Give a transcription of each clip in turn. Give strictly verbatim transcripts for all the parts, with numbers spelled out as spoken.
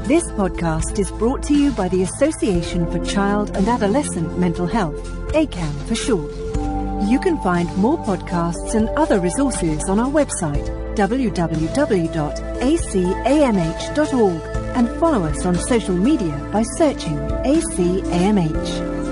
This podcast is brought to you by the Association for Child and Adolescent Mental Health, A C A M for short. You can find more podcasts and other resources on our website, w w w dot a c a m h dot org, and follow us on social media by searching A C A M H.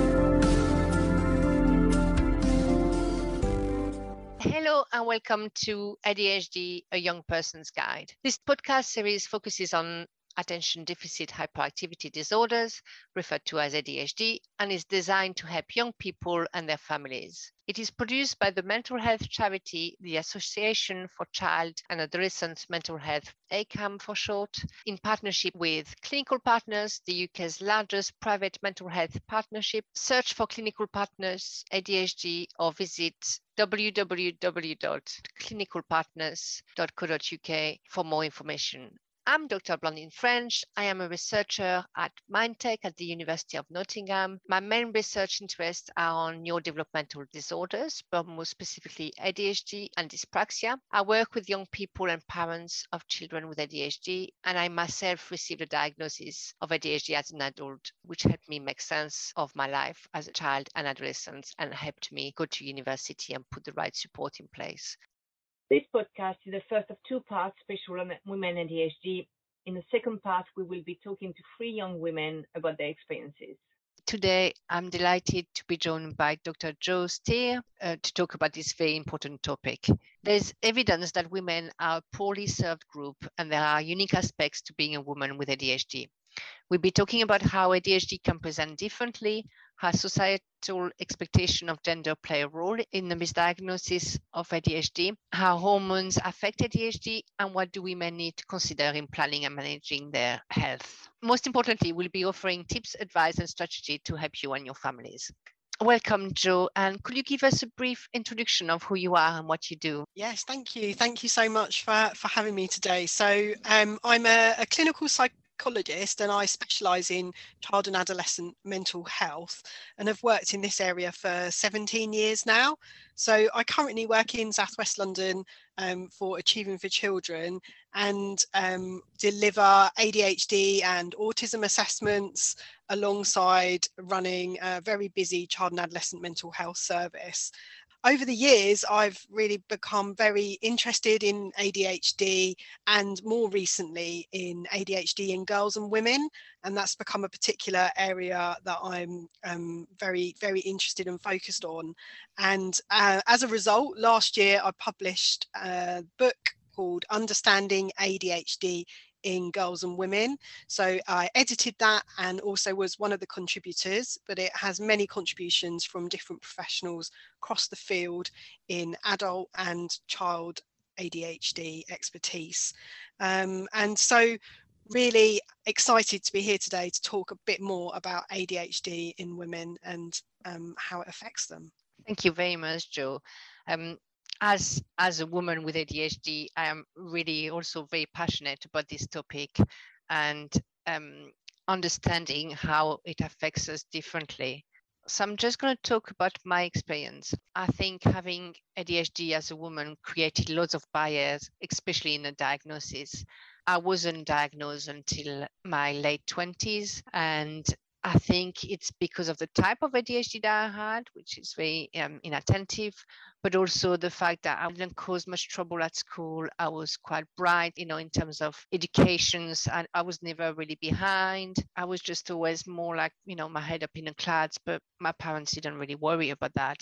Hello and welcome to A D H D, A Young Person's Guide. This podcast series focuses on attention deficit hyperactivity disorders, referred to as A D H D, and is designed to help young people and their families. It is produced by the mental health charity, the Association for Child and Adolescent Mental Health, A C A M for short, in partnership with Clinical Partners, the U K's largest private mental health partnership. Search for Clinical Partners A D H D or visit w w w dot clinical partners dot co dot u k for more information. I'm Doctor Blandine French. I am a researcher at Mindtech at the University of Nottingham. My main research interests are on neurodevelopmental disorders, but more specifically A D H D and dyspraxia. I work with young people and parents of children with A D H D, and I myself received a diagnosis of A D H D as an adult, which helped me make sense of my life as a child and adolescent and helped me go to university and put the right support in place. This podcast is the first of two parts special on women A D H D. In the second part, we will be talking to three young women about their experiences. Today, I'm delighted to be joined by Doctor Jo Steer uh, to talk about this very important topic. There's evidence that women are a poorly served group, and there are unique aspects to being a woman with A D H D. We'll be talking about how A D H D can present differently, how societal expectation of gender play a role in the misdiagnosis of A D H D, how hormones affect A D H D, and what do women need to consider in planning and managing their health. Most importantly, we'll be offering tips, advice, and strategy to help you and your families. Welcome, Jo, and could you give us a brief introduction of who you are and what you do? Yes, thank you. Thank you so much for, for having me today. So um, I'm a, a clinical psychologist psychologist and I specialise in child and adolescent mental health and have worked in this area for seventeen years now. So I currently work in South West London um, for Achieving for Children and um, deliver A D H D and autism assessments alongside running a very busy child and adolescent mental health service. Over the years, I've really become very interested in A D H D and more recently in A D H D in girls and women. And that's become a particular area that I'm um, very, very interested and focused on. And uh, as a result, last year I published a book called Understanding A D H D in Girls and Women. So I edited that and also was one of the contributors, but it has many contributions from different professionals across the field in adult and child A D H D expertise. Um, and so really excited to be here today to talk a bit more about A D H D in women and um, how it affects them. Thank you very much, Jo. Um, As, as a woman with A D H D, I am really also very passionate about this topic and um, understanding how it affects us differently. So I'm just going to talk about my experience. I think having A D H D as a woman created lots of barriers, especially in the diagnosis. I wasn't diagnosed until my late twenties, and I think it's because of the type of A D H D that I had, which is very um, inattentive, but also the fact that I didn't cause much trouble at school. I was quite bright, you know, in terms of educations, and I was never really behind. I was just always more like, you know, my head up in the clouds, but my parents didn't really worry about that.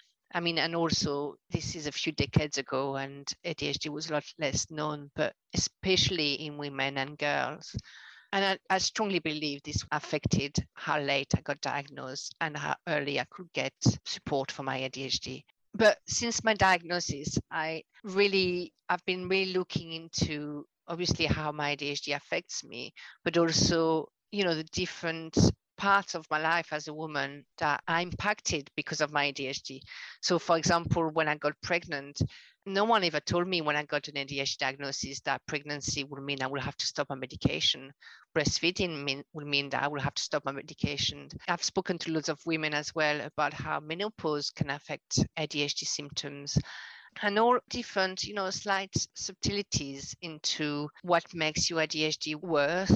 I mean, and also this is a few decades ago and A D H D was a lot less known, but especially in women and girls. And I, I strongly believe this affected how late I got diagnosed and how early I could get support for my A D H D. But since my diagnosis, I really, I've been really looking into obviously how my A D H D affects me, but also, you know, the different parts of my life as a woman that are impacted because of my A D H D. So for example, when I got pregnant, no one ever told me when I got an A D H D diagnosis that pregnancy would mean I will have to stop my medication. Breastfeeding mean, will mean that I will have to stop my medication. I've spoken to lots of women as well about how menopause can affect A D H D symptoms. and all different, you know, slight subtleties into what makes your A D H D worse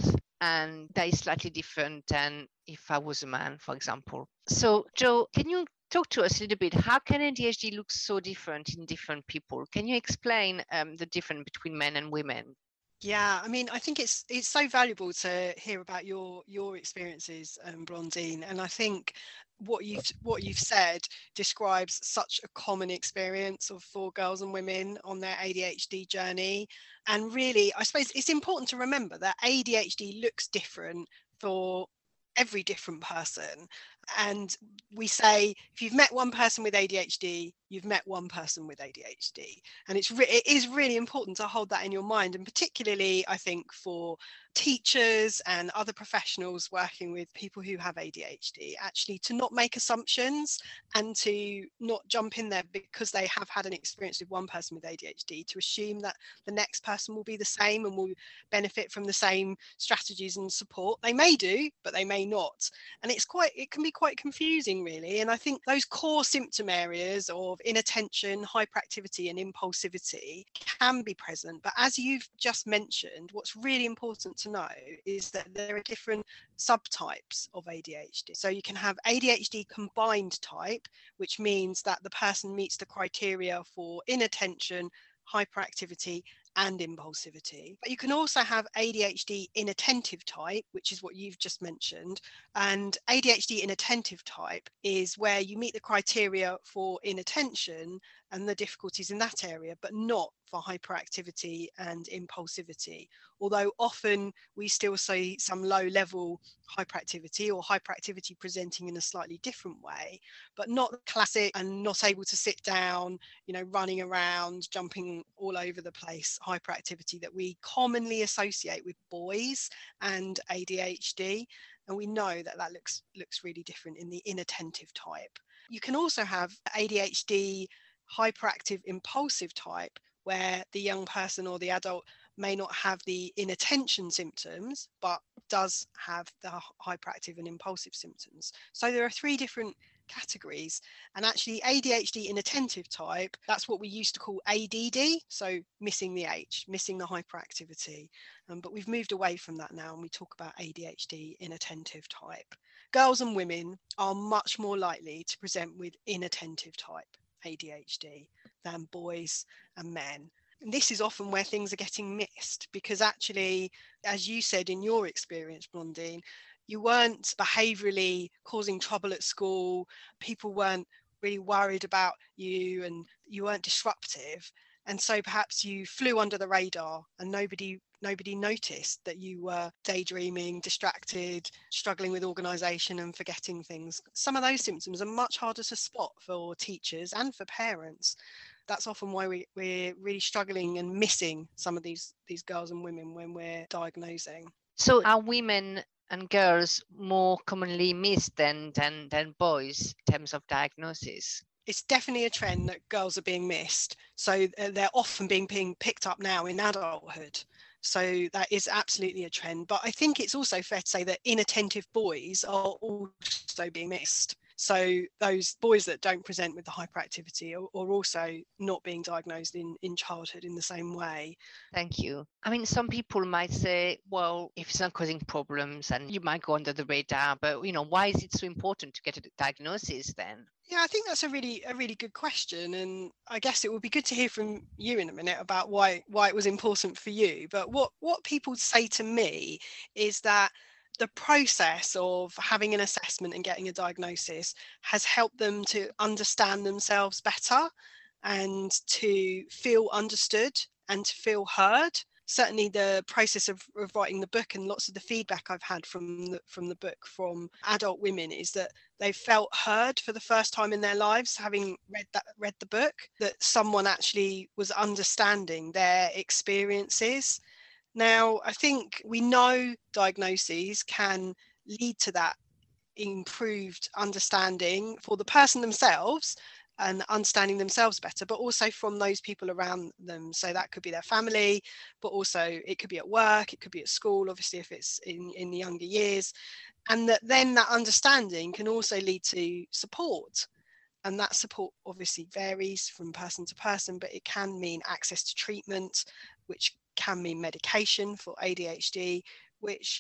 and that is slightly different than if I was a man, for example. So, Jo, can you talk to us a little bit? How can A D H D look so different in different people? Can you explain um, the difference between men and women? Yeah, I mean, I think it's it's so valuable to hear about your your experiences, um, Blondine, and I think what you've what you've said describes such a common experience of for girls and women on their A D H D journey. And really, I suppose it's important to remember that A D H D looks different for every different person. And we say, if you've met one person with A D H D, you've met one person with A D H D. And it's re- it is really important to hold that in your mind. And particularly, I think, for teachers and other professionals working with people who have A D H D, actually to not make assumptions and to not jump in there because they have had an experience with one person with A D H D, to assume that the next person will be the same and will benefit from the same strategies and support. They may do, but they may not. And it's quite, it can be quite confusing, really. And I think those core symptom areas of inattention, hyperactivity and impulsivity can be present. But as you've just mentioned, what's really important to know is that there are different subtypes of A D H D. So you can have A D H D combined type, which means that the person meets the criteria for inattention, hyperactivity and impulsivity. But you can also have A D H D inattentive type, which is what you've just mentioned. And A D H D inattentive type is where you meet the criteria for inattention and the difficulties in that area, but not for hyperactivity and impulsivity. Although often we still see some low level hyperactivity or hyperactivity presenting in a slightly different way, but not the classic and not able to sit down, you know, running around, jumping all over the place hyperactivity that we commonly associate with boys and A D H D. And we know that that looks looks really different in the inattentive type. You can also have A D H D hyperactive impulsive type, where the young person or the adult may not have the inattention symptoms, but does have the hyperactive and impulsive symptoms. So there are three different categories. And actually A D H D inattentive type, that's what we used to call A D D, so missing the H, missing the hyperactivity. Um, but we've moved away from that now and we talk about A D H D inattentive type. Girls and women are much more likely to present with inattentive type A D H D than boys and men. And this is often where things are getting missed, because actually, as you said in your experience, Blondine, you weren't behaviourally causing trouble at school. People weren't really worried about you and you weren't disruptive. And so perhaps you flew under the radar and nobody nobody noticed that you were daydreaming, distracted, struggling with organisation and forgetting things. Some of those symptoms are much harder to spot for teachers and for parents. That's often why we, we're really struggling and missing some of these, these girls and women when we're diagnosing. So are women and girls more commonly missed than, than, than boys in terms of diagnosis? It's definitely a trend that girls are being missed. So they're often being, being picked up now in adulthood. So that is absolutely a trend. But I think it's also fair to say that inattentive boys are also being missed. So those boys that don't present with the hyperactivity are, are also not being diagnosed in, in childhood in the same way. Thank you. I mean, some people might say, well, if it's not causing problems and you might go under the radar, but, you know, why is it so important to get a diagnosis then? Yeah, I think that's a really a really good question, and I guess it would be good to hear from you in a minute about why why it was important for you. But what what people say to me is that the process of having an assessment and getting a diagnosis has helped them to understand themselves better and to feel understood and to feel heard. Certainly the process of, of writing the book and lots of the feedback I've had from the, from the book from adult women is that they felt heard for the first time in their lives, having read that read the book, that someone actually was understanding their experiences. Now, I think we know diagnoses can lead to that improved understanding for the person themselves and understanding themselves better, but also from those people around them. So that could be their family, but also it could be at work, it could be at school, obviously if it's in, in the younger years. And that then that understanding can also lead to support. And that support obviously varies from person to person, but it can mean access to treatment, which can mean medication for A D H D, which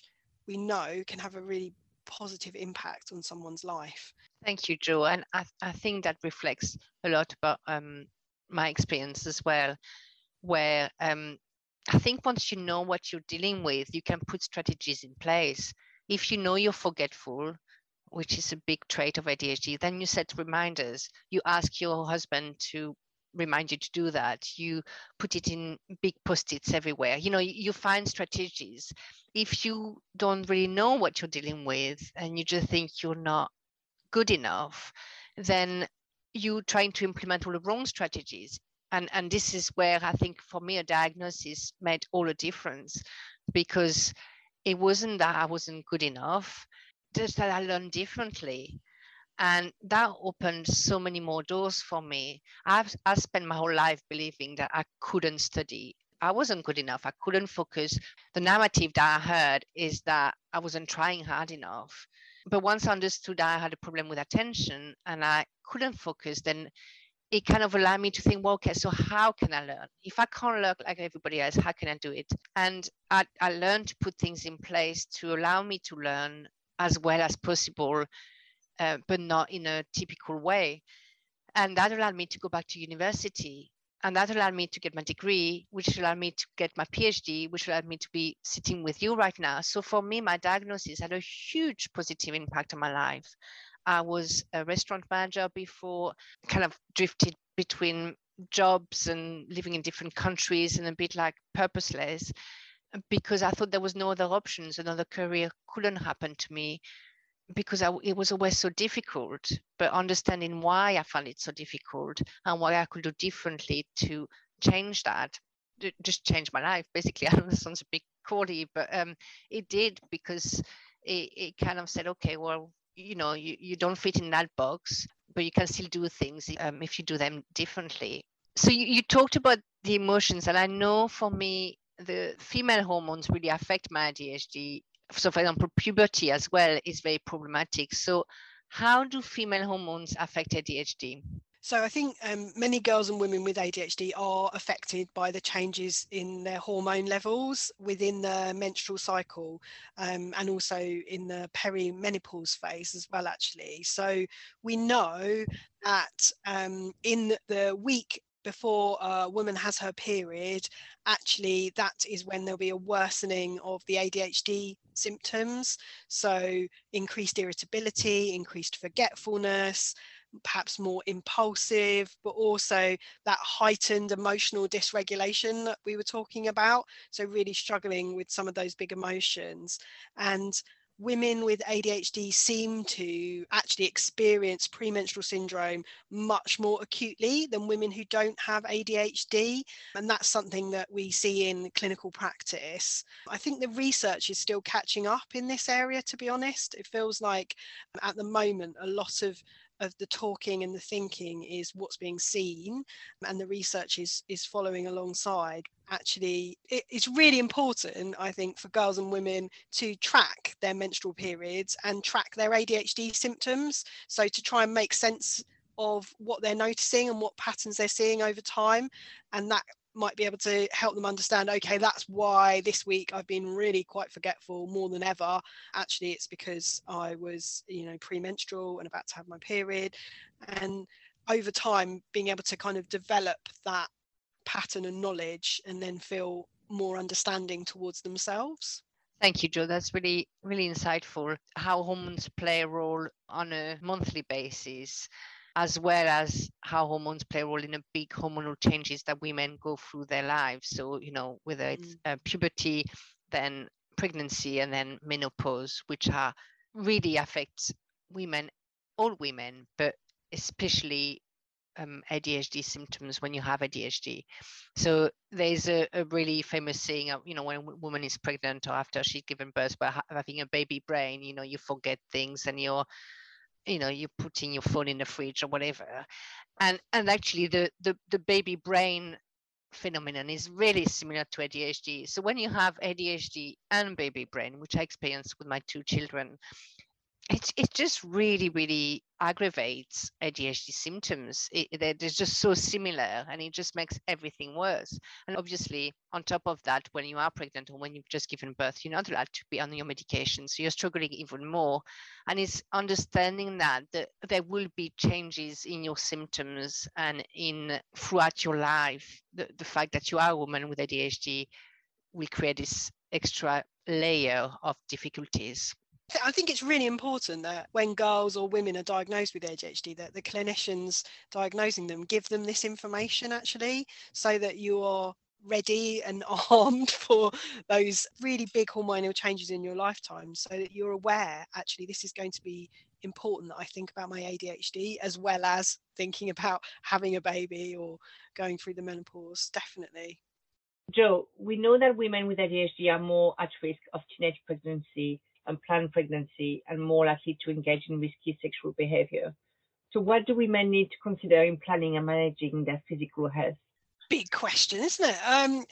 we know can have a really positive impact on someone's life. Thank you, Jo. And I, I think that reflects a lot about um, my experience as well, where um, I think once you know what you're dealing with, you can put strategies in place. If you know you're forgetful, which is a big trait of A D H D, then you set reminders. You ask your husband to remind you to do that. You put it in big post-its everywhere. You know, you find strategies. If you don't really know what you're dealing with and you just think you're not good enough, then you're trying to implement all the wrong strategies. And, and this is where I think for me, a diagnosis made all the difference, because it wasn't that I wasn't good enough, just that I learned differently. And that opened so many more doors for me. I've I spent my whole life believing that I couldn't study. I wasn't good enough. I couldn't focus. The narrative that I heard is that I wasn't trying hard enough. But once I understood that I had a problem with attention and I couldn't focus, then it kind of allowed me to think, well, okay, so how can I learn? If I can't learn like everybody else, how can I do it? And I, I learned to put things in place to allow me to learn as well as possible, uh, but not in a typical way. And that allowed me to go back to university. And that allowed me to get my degree, which allowed me to get my PhD, which allowed me to be sitting with you right now. So for me, my diagnosis had a huge positive impact on my life. I was a restaurant manager before, kind of drifted between jobs and living in different countries and a bit like purposeless, because I thought there was no other options. Another career couldn't happen to me because I, it was always so difficult. But understanding why I found it so difficult and what I could do differently to change that, just change my life, basically. I know this sounds a bit corny, but um, it did, because it, it kind of said, okay, well, you know, you, you don't fit in that box, but you can still do things um, if you do them differently. So you, you talked about the emotions, and I know for me, the female hormones really affect my A D H D. So for example, puberty as well is very problematic. So how do female hormones affect A D H D? So I think um, many girls and women with A D H D are affected by the changes in their hormone levels within the menstrual cycle, um, and also in the perimenopause phase as well, actually. So we know that um, in the week before a woman has her period, actually that is when there'll be a worsening of the A D H D symptoms. So increased irritability, increased forgetfulness, perhaps more impulsive, but also that heightened emotional dysregulation that we were talking about. So really struggling with some of those big emotions. And women with A D H D seem to actually experience premenstrual syndrome much more acutely than women who don't have A D H D. And that's something that we see in clinical practice. I think the research is still catching up in this area, to be honest. It feels like at the moment, a lot of of the talking and the thinking is what's being seen, and the research is is following alongside. Actually, it, it's really important, I think, for girls and women to track their menstrual periods and track their A D H D symptoms, so to try and make sense of what they're noticing and what patterns they're seeing over time, and that might be able to help them understand, okay, that's why this week I've been really quite forgetful more than ever. Actually, it's because I was, you know, premenstrual and about to have my period. And over time, being able to kind of develop that pattern and knowledge and then feel more understanding towards themselves. Thank you, Jo. That's really, really insightful. How hormones play a role on a monthly basis, as well as how hormones play a role in a big hormonal changes that women go through their lives. So, you know, whether it's uh, puberty, then pregnancy, and then menopause, which are really affect women, all women, but especially um, A D H D symptoms when you have A D H D. So there's a, a really famous saying, uh, you know, when a woman is pregnant or after she's given birth, by ha- having a baby brain, you know, you forget things and you're you know, you're putting your phone in the fridge or whatever. And and actually the, the, the baby brain phenomenon is really similar to A D H D. So when you have A D H D and baby brain, which I experienced with my two children, it, it just really, really aggravates A D H D symptoms. It, they're, they're just so similar, and it just makes everything worse. And obviously, on top of that, when you are pregnant or when you've just given birth, you're not allowed to be on your medication. So you're struggling even more. And it's understanding that, that there will be changes in your symptoms and in throughout your life. The, the fact that you are a woman with A D H D will create this extra layer of difficulties. I think it's really important that when girls or women are diagnosed with A D H D, that the clinicians diagnosing them give them this information actually, so that you're ready and armed for those really big hormonal changes in your lifetime, so that you're aware, actually, this is going to be important that I think about my A D H D as well as thinking about having a baby or going through the menopause, definitely. Jo, we know that women with A D H D are more at risk of teenage pregnancy and planned pregnancy and more likely to engage in risky sexual behavior. So what do women need to consider in planning and managing their physical health? Big question, isn't it? Um,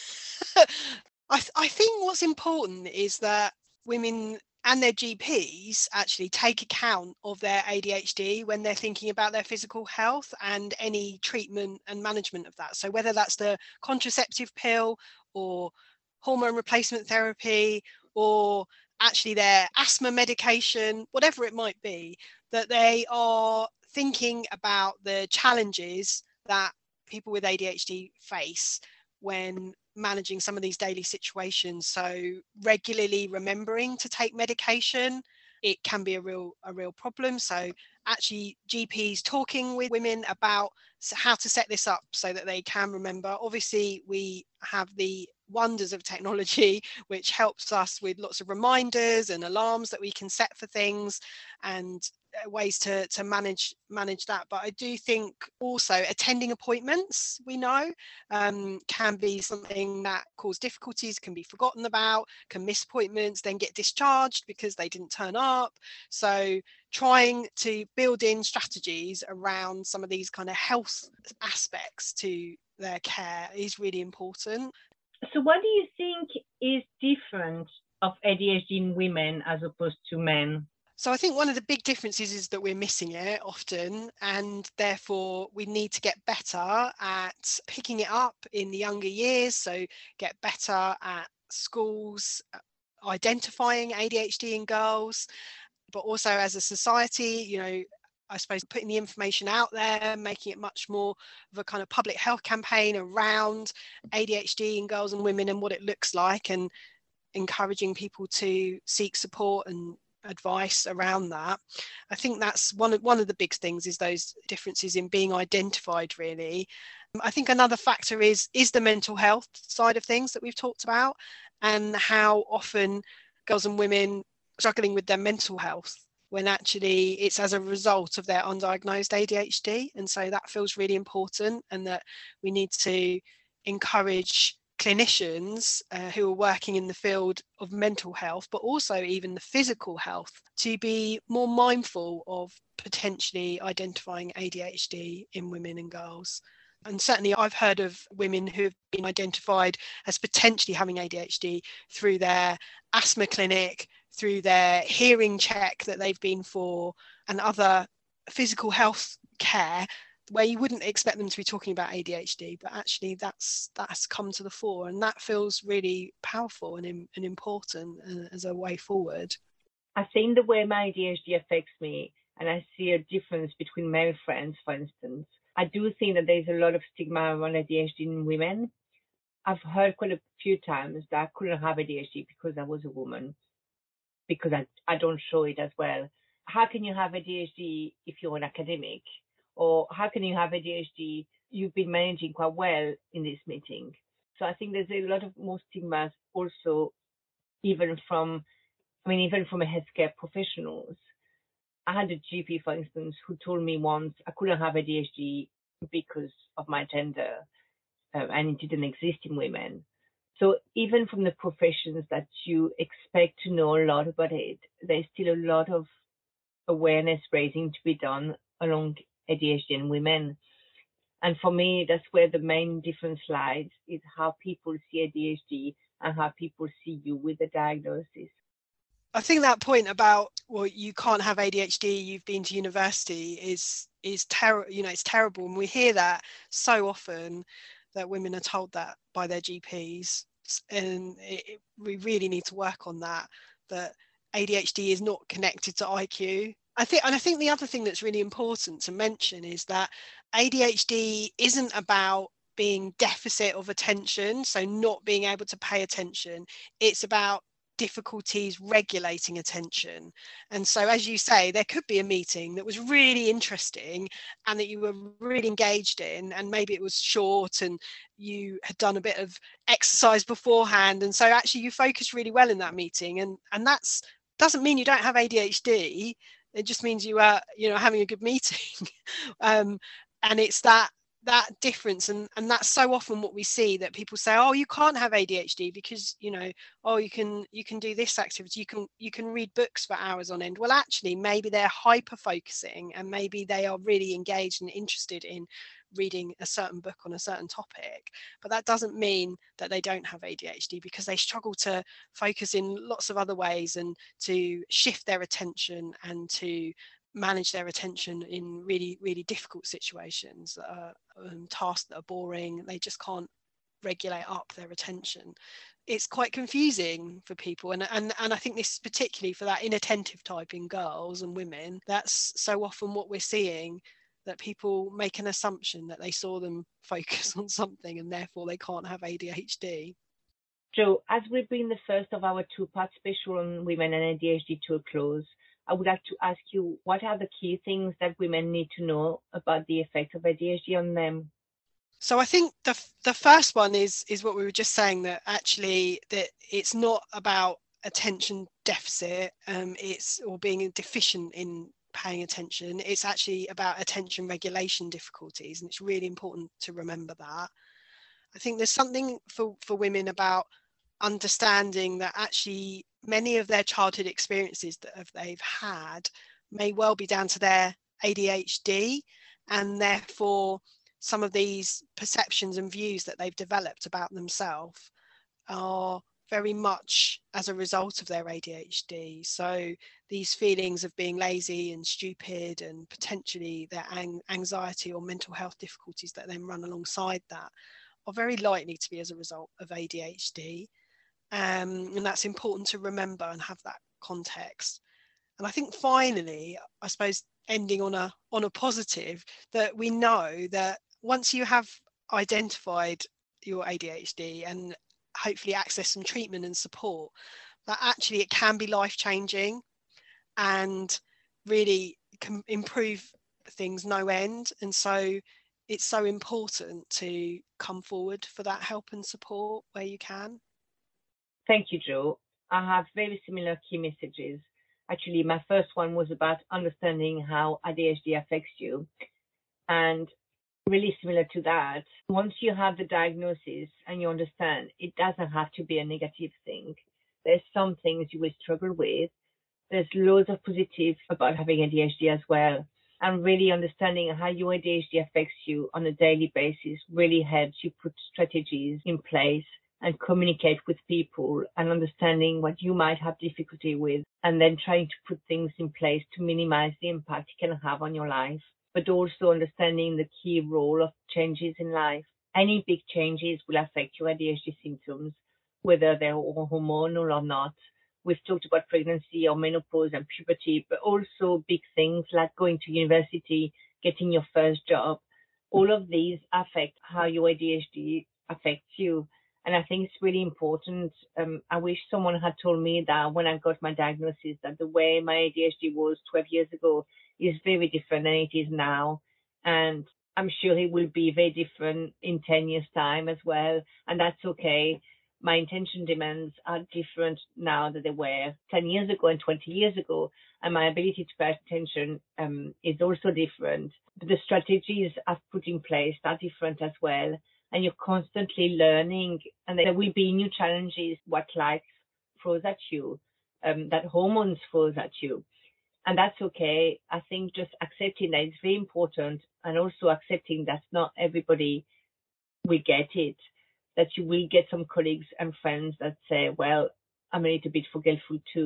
I, th- I think what's important is that women and their G Ps actually take account of their A D H D when they're thinking about their physical health and any treatment and management of that. So whether that's the contraceptive pill or hormone replacement therapy or actually their asthma medication, whatever it might be, that they are thinking about the challenges that people with A D H D face when managing some of these daily situations. So regularly remembering to take medication, it can be a real a real problem. So actually G Ps talking with women about how to set this up so that they can remember. Obviously we have the wonders of technology which helps us with lots of reminders and alarms that we can set for things and ways to to manage manage that. But I do think also attending appointments, we know, um, can be something that cause difficulties, can be forgotten about, can miss appointments, then get discharged because they didn't turn up. So trying to build in strategies around some of these kind of health aspects to their care is really important. So what do you think is different of A D H D in women as opposed to men? So I think one of the big differences is that we're missing it often, and therefore we need to get better at picking it up in the younger years. So get better at schools, identifying A D H D in girls, but also as a society, you know, I suppose putting the information out there, making it much more of a kind of public health campaign around A D H D in girls and women and what it looks like, and encouraging people to seek support and advice around that. I think that's one of one of the big things, is those differences in being identified, really. I think another factor is is the mental health side of things that we've talked about, and how often girls and women struggling with their mental health when actually it's as a result of their undiagnosed A D H D. And so that feels really important, and that we need to encourage clinicians uh, who are working in the field of mental health, but also even the physical health, to be more mindful of potentially identifying A D H D in women and girls. And certainly I've heard of women who have been identified as potentially having A D H D through their asthma clinic, through their hearing check that they've been for, and other physical health care, where you wouldn't expect them to be talking about A D H D, but actually that's that's come to the fore, and that feels really powerful and, and important as a way forward. I think the way my A D H D affects me, and I see a difference between male friends, for instance, I do think that there's a lot of stigma around A D H D in women. I've heard quite a few times that I couldn't have A D H D because I was a woman, because I, I don't show it as well. How can you have A D H D if you're an academic? Or how can you have A D H D? You've been managing quite well in this meeting. So I think there's a lot of more stigmas also, even from, I mean, even from a healthcare professionals. I had a G P, for instance, who told me once I couldn't have A D H D because of my gender, uh, and it didn't exist in women. So even from the professions that you expect to know a lot about it, there's still a lot of awareness raising to be done along A D H D in women. And for me, that's where the main difference lies, is how people see A D H D and how people see you with the diagnosis. I think that point about, well, you can't have A D H D, you've been to university, is is terrible. You know, it's terrible, and we hear that so often, that women are told that by their G Ps, and it, it, we really need to work on that. That A D H D is not connected to I Q. I think, and I think the other thing that's really important to mention is that A D H D isn't about being deficit of attention, so not being able to pay attention. It's about difficulties regulating attention. And so, as you say, there could be a meeting that was really interesting and that you were really engaged in, and maybe it was short and you had done a bit of exercise beforehand, and so actually you focused really well in that meeting, and and that's doesn't mean you don't have A D H D. It just means you are, you know, having a good meeting. um, and it's that that difference, and and that's so often what we see, that people say, oh, you can't have A D H D because, you know, oh, you can you can do this activity, you can you can read books for hours on end. Well, actually, maybe they're hyper focusing, and maybe they are really engaged and interested in reading a certain book on a certain topic, but that doesn't mean that they don't have A D H D, because they struggle to focus in lots of other ways and to shift their attention and to manage their attention in really, really difficult situations, uh, um, tasks that are boring. They just can't regulate up their attention. It's quite confusing for people, and and and I think this is particularly for that inattentive type in girls and women. That's so often what we're seeing, that people make an assumption that they saw them focus on something and therefore they can't have A D H D. Jo, as we bring the first of our two-part special on women and A D H D to a close, I would like to ask you, what are the key things that women need to know about the effect of A D H D on them? So I think the the first one is is what we were just saying, that actually that it's not about attention deficit, um, it's or being deficient in paying attention. It's actually about attention regulation difficulties, and it's really important to remember that. I think there's something for, for women about understanding that actually many of their childhood experiences that have, they've had may well be down to their A D H D, and therefore some of these perceptions and views that they've developed about themselves are very much as a result of their A D H D. So these feelings of being lazy and stupid, and potentially their ang- anxiety or mental health difficulties that then run alongside that, are very likely to be as a result of A D H D. Um, and that's important to remember and have that context. And I think finally, I suppose ending on a on a positive, that we know that once you have identified your A D H D and hopefully access some treatment and support, that actually it can be life-changing and really can improve things no end. And so it's so important to come forward for that help and support where you can. Thank you, Jo. I have very similar key messages. Actually, my first one was about understanding how A D H D affects you. And really similar to that, once you have the diagnosis and you understand, it doesn't have to be a negative thing. There's some things you will struggle with. There's loads of positives about having A D H D as well. And really understanding how your A D H D affects you on a daily basis really helps you put strategies in place and communicate with people, and understanding what you might have difficulty with, and then trying to put things in place to minimize the impact it can have on your life, but also understanding the key role of changes in life. Any big changes will affect your A D H D symptoms, whether they're hormonal or not. We've talked about pregnancy or menopause and puberty, but also big things like going to university, getting your first job. All of these affect how your A D H D affects you. And I think it's really important. Um, I wish someone had told me that when I got my diagnosis, that the way my A D H D was twelve years ago is very different than it is now. And I'm sure it will be very different in ten years' time as well. And that's okay. My intention demands are different now than they were ten years ago and twenty years ago. And my ability to pay attention um, is also different. But the strategies I've put in place are different as well. And you're constantly learning, and there will be new challenges, what life throws at you, um, that hormones throws at you. And that's okay. I think just accepting that is very important, and also accepting that not everybody will get it, that you will get some colleagues and friends that say, well, I'm a little bit forgetful too.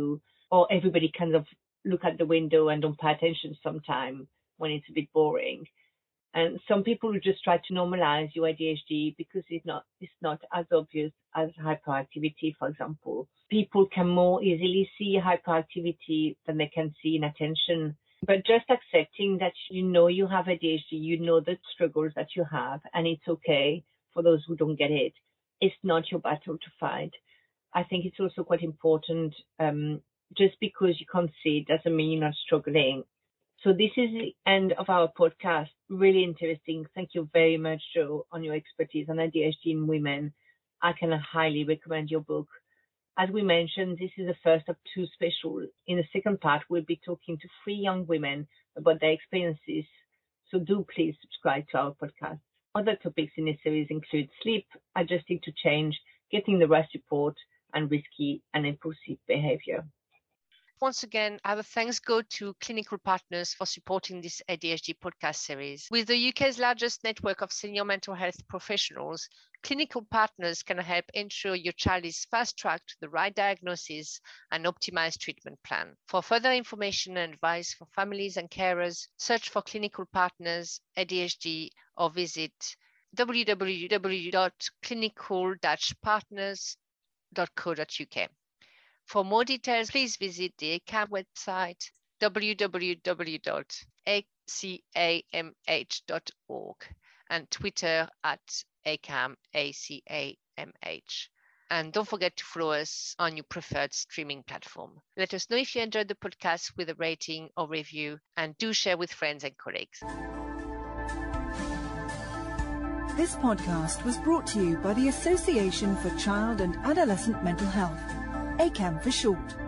or everybody kind of look at the window and don't pay attention sometime when it's a bit boring. And some people will just try to normalize your A D H D because it's not it's not as obvious as hyperactivity, for example. People can more easily see hyperactivity than they can see inattention. But just accepting that you know you have A D H D, you know the struggles that you have, and it's okay for those who don't get it. It's not your battle to fight. I think it's also quite important. Um, just because you can't see it doesn't mean you're not struggling. So this is the end of our podcast. Really interesting. Thank you very much, Jo, on your expertise on A D H D in women. I can highly recommend your book. As we mentioned, this is the first of two specials. In the second part, we'll be talking to three young women about their experiences. So do please subscribe to our podcast. Other topics in this series include sleep, adjusting to change, getting the right support, and risky and impulsive behavior. Once again, our thanks go to Clinical Partners for supporting this A D H D podcast series. With the U K's largest network of senior mental health professionals, Clinical Partners can help ensure your child is fast-tracked to the right diagnosis and optimized treatment plan. For further information and advice for families and carers, search for Clinical Partners A D H D or visit w w w dot clinical dash partners dot co dot u k. For more details, please visit the A C A M website, w w w dot a c a m h dot org, and Twitter at A C A M, A C A M H. And don't forget to follow us on your preferred streaming platform. Let us know if you enjoyed the podcast with a rating or review, and do share with friends and colleagues. This podcast was brought to you by the Association for Child and Adolescent Mental Health, A C A M for short.